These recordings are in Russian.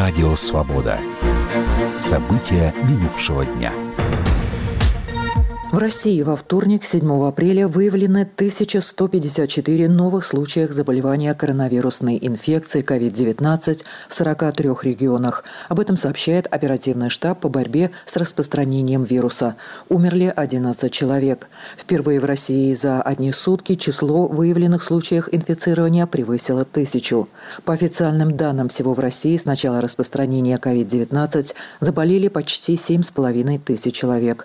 Радио «Свобода». События минувшего дня. В России во вторник, 7 апреля, выявлены 1154 новых случаев заболевания коронавирусной инфекцией COVID-19 в 43 регионах. Об этом сообщает оперативный штаб по борьбе с распространением вируса. Умерли 11 человек. Впервые в России за одни сутки число выявленных случаев инфицирования превысило 1000. По официальным данным, всего в России с начала распространения COVID-19 заболели почти 7500 человек.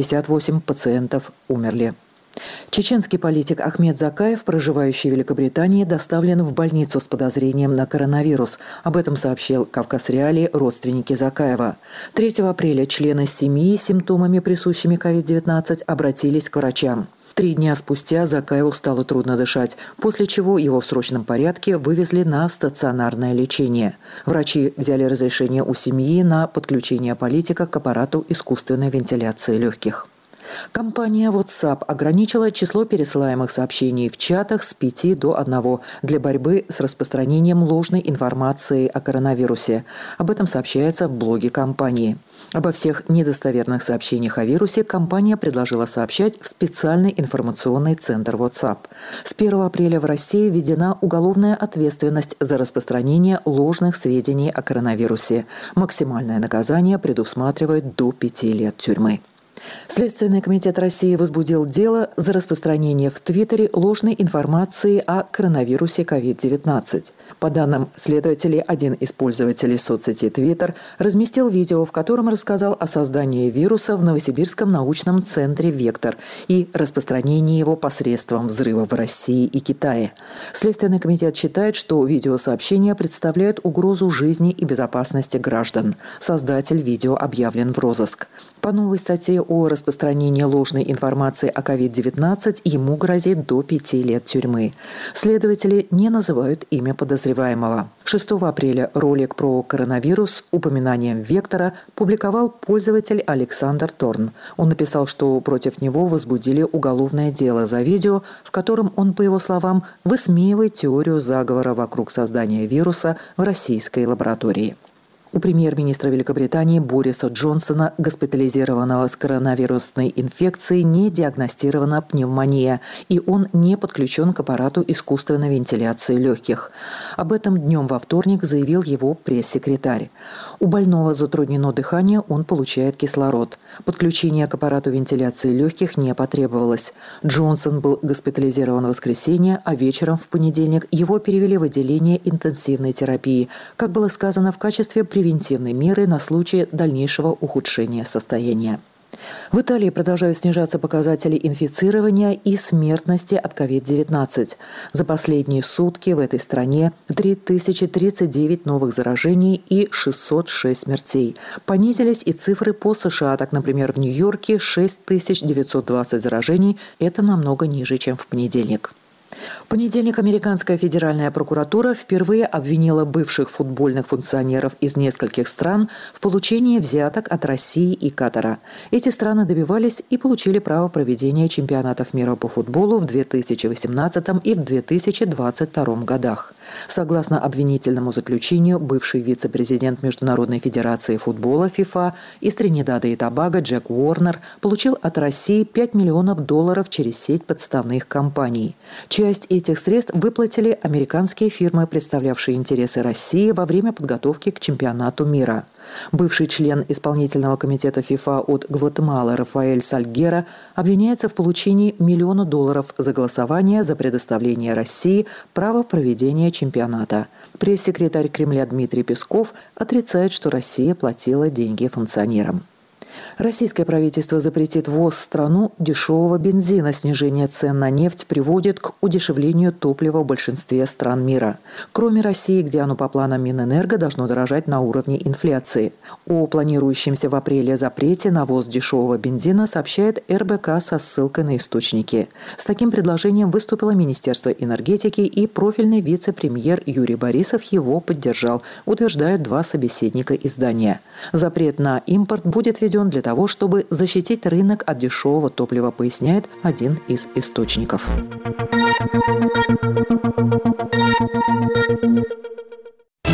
58 пациентов умерли. Чеченский политик Ахмед Закаев, проживающий в Великобритании, доставлен в больницу с подозрением на коронавирус. Об этом сообщил «Кавказ Реалии» родственники Закаева. 3 апреля члены семьи с симптомами, присущими COVID-19, обратились к врачам. 3 дня спустя Закаеву стало трудно дышать, после чего его в срочном порядке вывезли на стационарное лечение. Врачи взяли разрешение у семьи на подключение политика к аппарату искусственной вентиляции легких. Компания WhatsApp ограничила число пересылаемых сообщений в чатах с 5 до 1 для борьбы с распространением ложной информации о коронавирусе. Об этом сообщается в блоге компании. Обо всех недостоверных сообщениях о вирусе компания предложила сообщать в специальный информационный центр WhatsApp. С 1 апреля в России введена уголовная ответственность за распространение ложных сведений о коронавирусе. Максимальное наказание предусматривает до 5 лет тюрьмы. Следственный комитет России возбудил дело за распространение в Твиттере ложной информации о коронавирусе COVID-19. По данным следователей, один из пользователей соцсети Twitter разместил видео, в котором рассказал о создании вируса в Новосибирском научном центре «Вектор» и распространении его посредством взрыва в России и Китае. Следственный комитет считает, что видеосообщение представляет угрозу жизни и безопасности граждан. Создатель видео объявлен в розыск. По новой статье о распространении ложной информации о COVID-19 ему грозит до 5 лет тюрьмы. Следователи не называют имя подозреваемого. 6 апреля ролик про коронавирус с упоминанием «Вектора» публиковал пользователь Александр Торн. Он написал, что против него возбудили уголовное дело за видео, в котором он, по его словам, высмеивает теорию заговора вокруг создания вируса в российской лаборатории. У премьер-министра Великобритании Бориса Джонсона, госпитализированного с коронавирусной инфекцией, не диагностирована пневмония, и он не подключен к аппарату искусственной вентиляции легких. Об этом днем во вторник заявил его пресс-секретарь. У больного затруднено дыхание, он получает кислород. Подключение к аппарату вентиляции легких не потребовалось. Джонсон был госпитализирован в воскресенье, а вечером в понедельник его перевели в отделение интенсивной терапии, как было сказано, в качестве превентивной меры на случай дальнейшего ухудшения состояния. В Италии продолжают снижаться показатели инфицирования и смертности от COVID-19. За последние сутки в этой стране 3039 новых заражений и 606 смертей. Понизились и цифры по США. Так, например, в Нью-Йорке 6920 заражений. Это намного ниже, чем в понедельник. В понедельник американская федеральная прокуратура впервые обвинила бывших футбольных функционеров из нескольких стран в получении взяток от России и Катара. Эти страны добивались и получили право проведения чемпионатов мира по футболу в 2018 и в 2022 годах. Согласно обвинительному заключению, бывший вице-президент Международной федерации футбола ФИФА из Тринидада и Тобаго Джек Уорнер получил от России $5 миллионов через сеть подставных компаний. Часть этих средств выплатили американские фирмы, представлявшие интересы России во время подготовки к чемпионату мира. Бывший член исполнительного комитета ФИФА от Гватемалы Рафаэль Сальгера обвиняется в получении $1 миллиона за голосование за предоставление России права проведения чемпионата. Пресс-секретарь Кремля Дмитрий Песков отрицает, что Россия платила деньги функционерам. Российское правительство запретит ввоз в страну дешевого бензина. Снижение цен на нефть приводит к удешевлению топлива в большинстве стран мира. Кроме России, где оно по планам Минэнерго должно дорожать на уровне инфляции. О планирующемся в апреле запрете на ввоз дешевого бензина сообщает РБК со ссылкой на источники. С таким предложением выступило Министерство энергетики, и профильный вице-премьер Юрий Борисов его поддержал, утверждают 2 собеседника издания. Запрет на импорт будет введен для того, чтобы защитить рынок от дешевого топлива, поясняет один из источников.